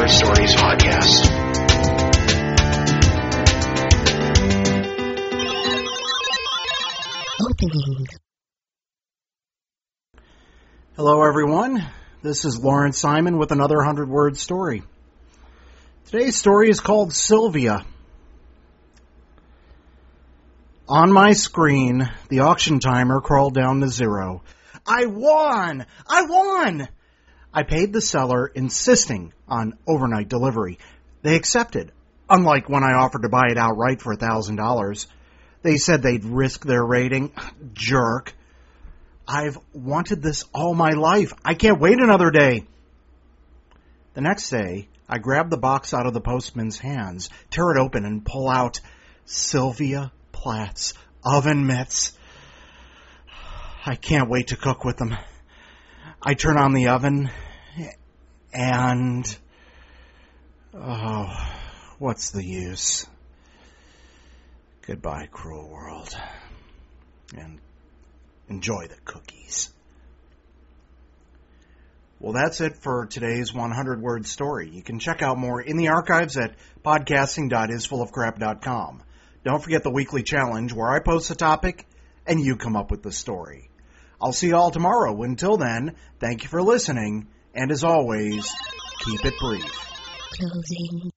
Word Stories podcast. Opening. Hello, everyone. This is Lawrence Simon with another 100-word story. Today's story is called Sylvia. On my screen, the auction timer crawled down to 0. I won! I won! I paid the seller, insisting on overnight delivery. They accepted, unlike when I offered to buy it outright for $1,000. They said they'd risk their rating. Jerk. I've wanted this all my life. I can't wait another day. The next day, I grab the box out of the postman's hands, tear it open, and pull out Sylvia Plath's oven mitts. I can't wait to cook with them. I turn on the oven, and... oh, what's the use? Goodbye, cruel world. And enjoy the cookies. Well, that's it for today's 100-word story. You can check out more in the archives at podcasting.isfullofcrap.com. Don't forget the weekly challenge where I post a topic and you come up with the story. I'll see you all tomorrow. Until then, thank you for listening, and as always, keep it brief. Closing.